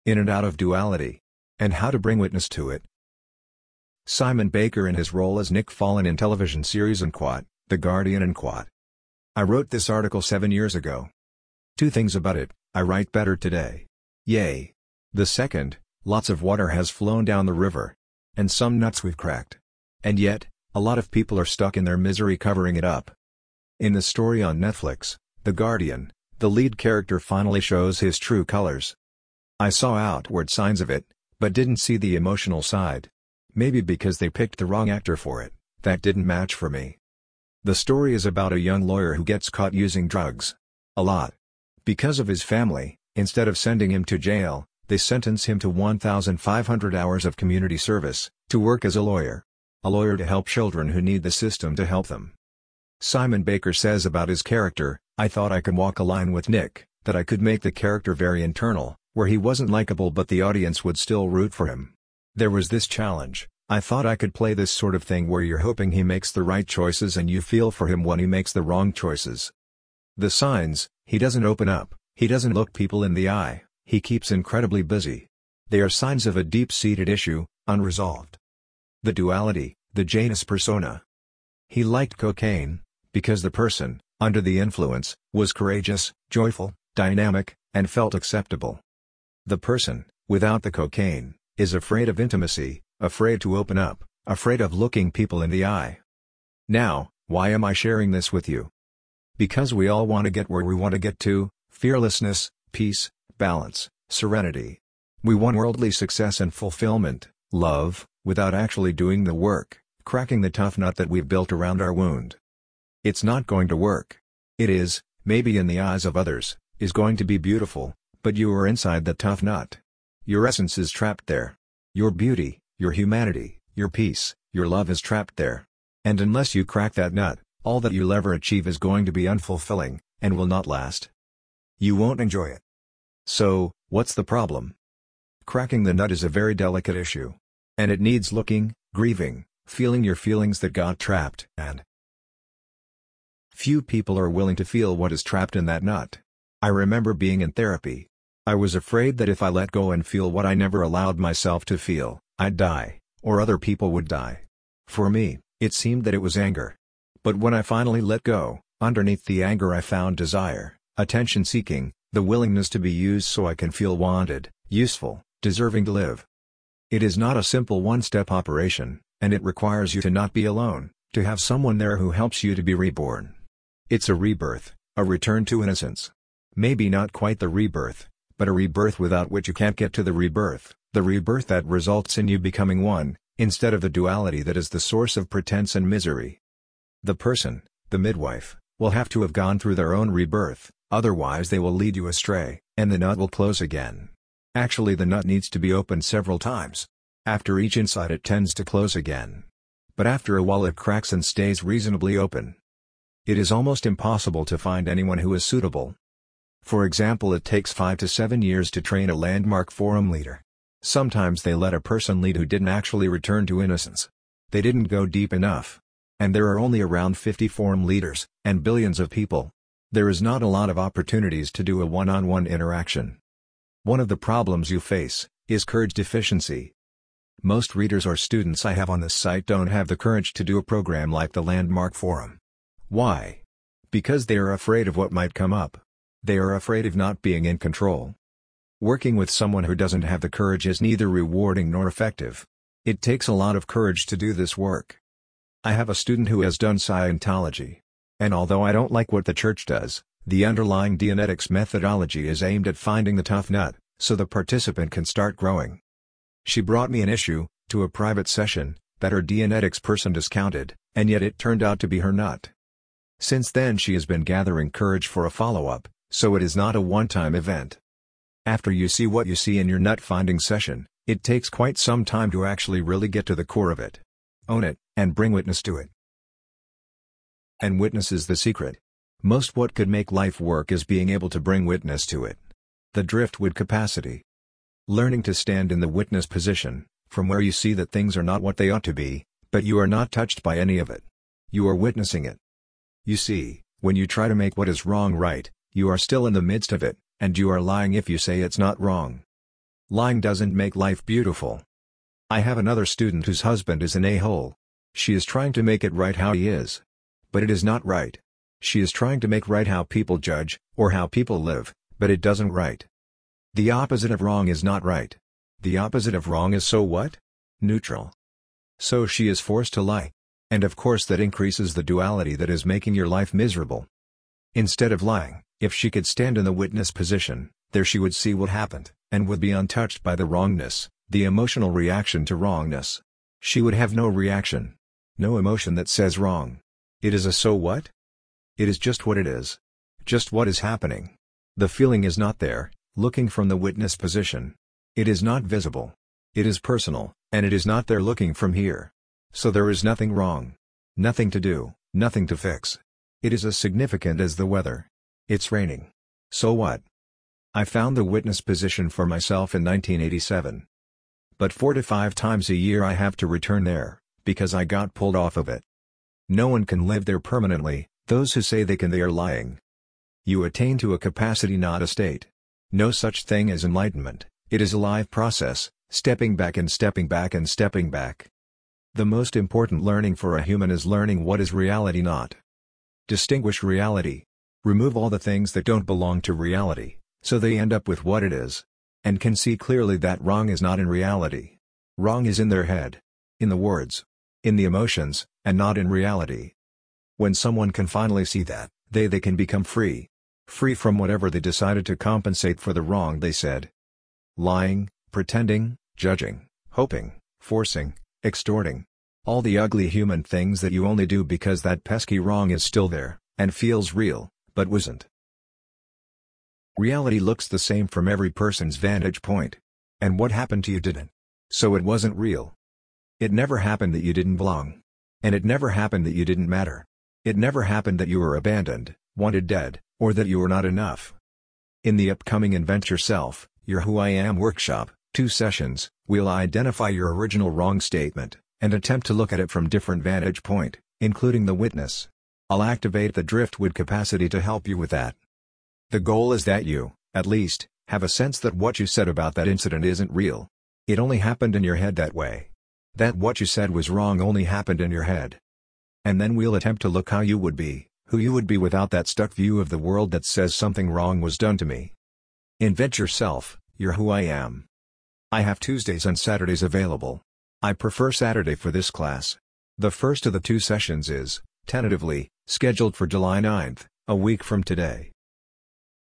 in and out of duality, and how to bring witness to it. Simon Baker in his role as Nick Fallen in television series Unquote, The Guardian Unquote. I wrote this article 7 years ago. 2 things about it: I write better today. Yay. The second, lots of water has flown down the river. And some nuts we've cracked. And yet, a lot of people are stuck in their misery covering it up. In the story on Netflix, The Guardian, the lead character finally shows his true colors. I saw outward signs of it, but didn't see the emotional side. Maybe because they picked the wrong actor for it, that didn't match for me. The story is about a young lawyer who gets caught using drugs. A lot. Because of his family, instead of sending him to jail, they sentence him to 1,500 hours of community service, to work as a lawyer. A lawyer to help children who need the system to help them. Simon Baker says about his character, "I thought I could walk a line with Nick, that I could make the character very internal, where he wasn't likable but the audience would still root for him. There was this challenge, I thought I could play this sort of thing where you're hoping he makes the right choices and you feel for him when he makes the wrong choices. The signs, he doesn't open up, he doesn't look people in the eye, he keeps incredibly busy. They are signs of a deep-seated issue, unresolved. The duality, the Janus persona. He liked cocaine, because the person, under the influence, was courageous, joyful, dynamic, and felt acceptable. The person, without the cocaine, is afraid of intimacy, afraid to open up, afraid of looking people in the eye. Now, why am I sharing this with you? Because we all want to get where we want to get to: fearlessness, peace, balance, serenity. We want worldly success and fulfillment, love, without actually doing the work, cracking the tough nut that we've built around our wound. It's not going to work. It is, maybe in the eyes of others, is going to be beautiful, but you are inside the tough nut. Your essence is trapped there. Your beauty, your humanity, your peace, your love is trapped there. And unless you crack that nut, all that you'll ever achieve is going to be unfulfilling, and will not last. You won't enjoy it. So, what's the problem? Cracking the nut is a very delicate issue. And it needs looking, grieving, feeling your feelings that got trapped, and few people are willing to feel what is trapped in that nut. I remember being in therapy. I was afraid that if I let go and feel what I never allowed myself to feel, I'd die, or other people would die. For me, it seemed that it was anger. But when I finally let go, underneath the anger I found desire, attention-seeking, the willingness to be used so I can feel wanted, useful, deserving to live. It is not a simple one-step operation, and it requires you to not be alone, to have someone there who helps you to be reborn. It's a rebirth, a return to innocence. Maybe not quite the rebirth, but a rebirth without which you can't get to the rebirth that results in you becoming one, instead of the duality that is the source of pretense and misery. The person, the midwife, will have to have gone through their own rebirth, otherwise they will lead you astray, and the nut will close again. Actually, the nut needs to be opened several times. After each insight it tends to close again. But after a while it cracks and stays reasonably open. It is almost impossible to find anyone who is suitable. For example, it takes 5 to 7 years to train a landmark forum leader. Sometimes they let a person lead who didn't actually return to innocence. They didn't go deep enough. And there are only around 50 forum leaders, and billions of people. There is not a lot of opportunities to do a one-on-one interaction. One of the problems you face is courage deficiency. Most readers or students I have on this site don't have the courage to do a program like the Landmark Forum. Why? Because they are afraid of what might come up. They are afraid of not being in control. Working with someone who doesn't have the courage is neither rewarding nor effective. It takes a lot of courage to do this work. I have a student who has done Scientology. And although I don't like what the church does, the underlying Dianetics methodology is aimed at finding the tough nut, so the participant can start growing. She brought me an issue, to a private session, that her Dianetics person discounted, and yet it turned out to be her nut. Since then she has been gathering courage for a follow-up, so it is not a one-time event. After you see what you see in your nut-finding session, it takes quite some time to actually really get to the core of it. Own it, and bring witness to it. And witness is the secret. Most what could make life work is being able to bring witness to it. The driftwood capacity. Learning to stand in the witness position, from where you see that things are not what they ought to be, but you are not touched by any of it. You are witnessing it. You see, when you try to make what is wrong right, you are still in the midst of it, and you are lying if you say it's not wrong. Lying doesn't make life beautiful. I have another student whose husband is an a-hole. She is trying to make it right how he is. But it is not right. She is trying to make right how people judge, or how people live, but it doesn't right. The opposite of wrong is not right. The opposite of wrong is so what? Neutral. So she is forced to lie. And of course that increases the duality that is making your life miserable. Instead of lying, if she could stand in the witness position, there she would see what happened, and would be untouched by the wrongness, the emotional reaction to wrongness. She would have no reaction. No emotion that says wrong. It is a so what? It is just what it is. Just what is happening. The feeling is not there, looking from the witness position. It is not visible. It is personal, and it is not there looking from here. So there is nothing wrong. Nothing to do, nothing to fix. It is as significant as the weather. It's raining. So what? I found the witness position for myself in 1987. But 4 to 5 times a year I have to return there, because I got pulled off of it. No one can live there permanently. Those who say they can, they are lying. You attain to a capacity, not a state. No such thing as enlightenment. It is a live process, stepping back and stepping back and stepping back. The most important learning for a human is learning what is reality not. Distinguish reality. Remove all the things that don't belong to reality, so they end up with what it is. And can see clearly that wrong is not in reality. Wrong is in their head. In the words. In the emotions, and not in reality. When someone can finally see that, they can become free. Free from whatever they decided to compensate for the wrong they said. Lying, pretending, judging, hoping, forcing, extorting. All the ugly human things that you only do because that pesky wrong is still there, and feels real, but wasn't. Reality looks the same from every person's vantage point. And what happened to you didn't. So it wasn't real. It never happened that you didn't belong. And it never happened that you didn't matter. It never happened that you were abandoned, wanted dead, or that you were not enough. In the upcoming Invent Yourself, Your Who I Am workshop, 2 sessions, we'll identify your original wrong statement, and attempt to look at it from different vantage point, including the witness. I'll activate the driftwood capacity to help you with that. The goal is that you, at least, have a sense that what you said about that incident isn't real. It only happened in your head that way. That what you said was wrong only happened in your head. And then we'll attempt to look how you would be, who you would be without that stuck view of the world that says something wrong was done to me. Invent Yourself, Your Who I Am. I have Tuesdays and Saturdays available. I prefer Saturday for this class. The first of the 2 sessions is, tentatively, scheduled for July 9th, a week from today.